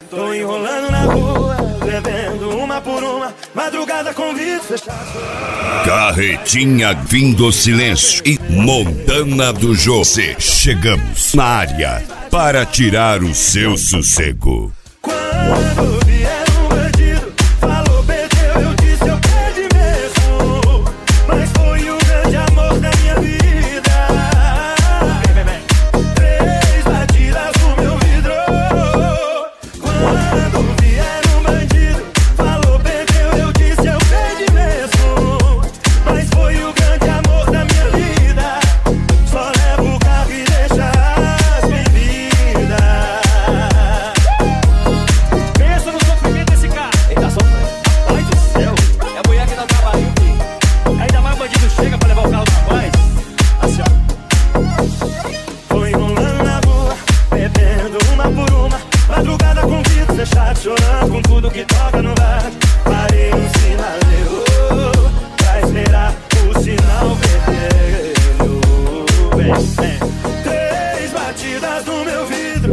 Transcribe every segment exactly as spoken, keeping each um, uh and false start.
Tô enrolando na rua, bebendo uma por uma, madrugada com vidro fechado. Carretinha vindo silêncio e Montana do José. Chegamos na área para tirar o seu sossego. Quando vier um bandido, falou, perdeu, eu disse eu perdi mesmo, mas foi o grande amor da minha vida. Três batidas no meu vidro. Quando vier um bandido, falou, perdeu, eu disse eu perdi mesmo, mas foi o grande amor da minha vida. Só levo o carro e deixa as bebidas. Pensa no sofrimento desse cara. Ele tá sofrendo. Pai do céu. É a mulher que dá trabalho, filho. Ainda mais o bandido chega pra levar o carro da paz. Assim, ó. Tô enrolando na rua, bebendo uma por uma, madrugada com vidro fechado, chorando com tudo que toca no rádio. Parei no sinaleiro pra esperar o sinal vermelho. É, três batidas no meu vidro.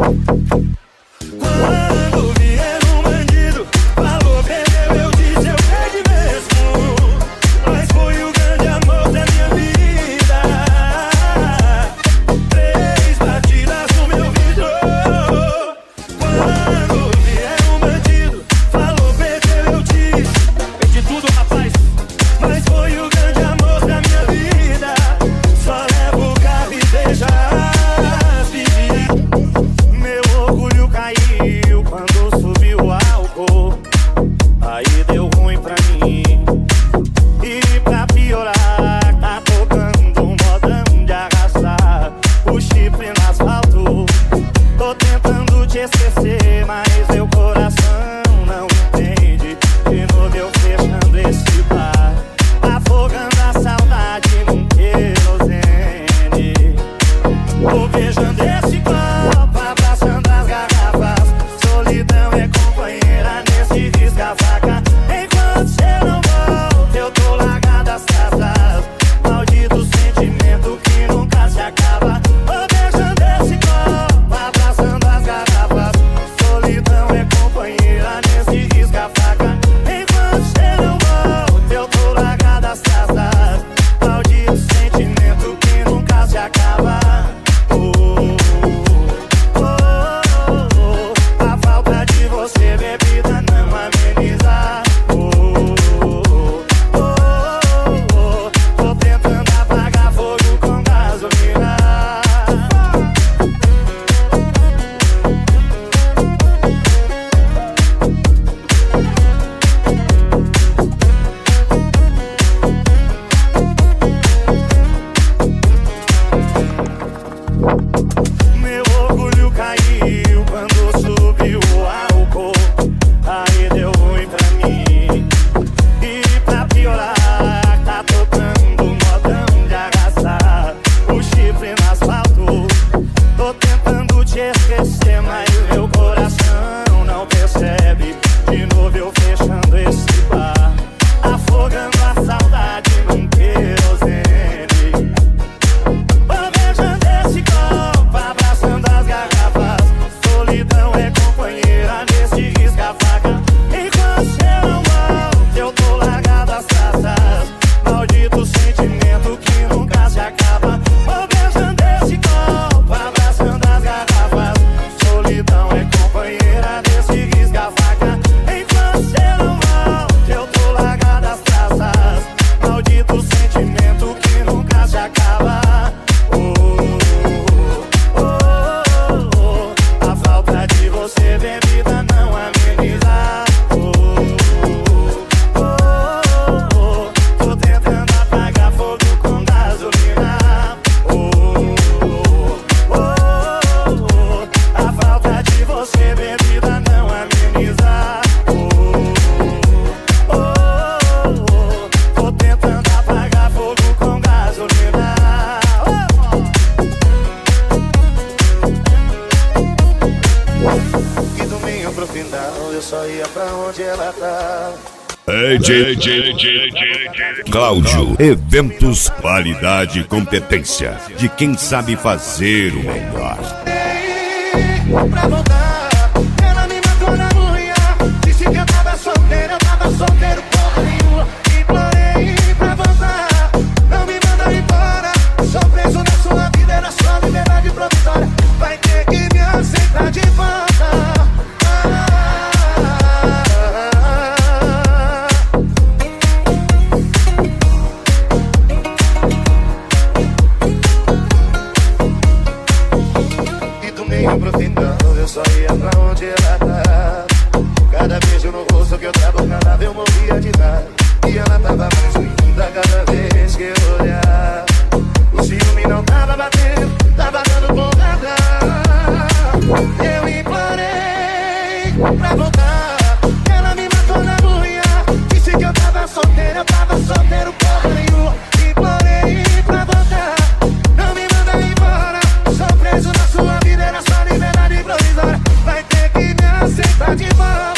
Quando vier um bandido, falou, perdeu, eu disse eu perdi mesmo, mas foi o grande amor da minha vida. Três batidas no meu vidro. Quando vier um bandido, falou, perdeu, eu disse Perdi tudo, rapaz. mas foi o grande amor da minha vida. Só levo o carro e deixa as bebidas. Meu orgulho caiu quando subiu o álcool, aí deu ruim pra mim. E pra piorar, tá tocando um modão de arrastar o chifre no asfalto. Tô tentando te esquecer, mas meu coração não entende. De novo eu fechando esse bar, afogando a saudade num querosene. Tô beijando esse copo, abraçando as garrafas. Solidão é companheira nesse risca-faca. Enquanto cê não volta, eu tô largado às casas. Maldito sentimento que nunca se acaba. Tô beijando esse copo, abraçando as garrafas. Solidão é companheira nesse risca-faca. Enquanto cê não volta, eu tô largado às casas. Maldito sentimento que nunca se acaba. Oh, oh, oh, oh. A falta de você, bebida, não ameniza. Oh, oh, oh, oh. Tô tentando apagar fogo com gasolina. Meu orgulho caiu quando subiu o álcool, aí deu ruim pra mim. E pra piorar, tá tocando um modão de arrastar o chifre no asfalto. Tô tentando te esquecer, mas meu coração não percebe. De novo eu fechando esse bar, afogando a saudade num querosene. Tô beijando esse copo, abraçando as garrafas. Solidão é companheira nesse risca-faca. Enquanto cê não volta, eu tô largado às casas. Maldito sentimento que nunca se acaba. Tô beijando esse copo, abraçando as garrafas. Solidão é companheira nesse risca-faca. Enquanto cê não volta, eu tô largado às casas. Maldito sentimento que nunca se acaba. Oh, oh, oh, oh. A falta de você, bebida, não ameniza. Oh, oh, oh, oh. Tô tentando apagar fogo com gasolina. Oh, oh, oh, oh. A falta de você, bebida, não ameniza. Oh, oh, oh. Tô tentando apagar fogo com gasolina. E do meio pro final eu só ia pra onde ela tá. É D J Cláudio. Eventos, qualidade e competência de quem sabe fazer o melhor. Pra voltar, ela me matou na pra voltar. Ela me matou na unha, disse que eu tava solteiro, eu tava solteiro porra nenhuma. Implorei pra voltar, não me manda embora. Sou preso na sua vida, era só liberdade provisória. Vai ter que me aceitar de volta.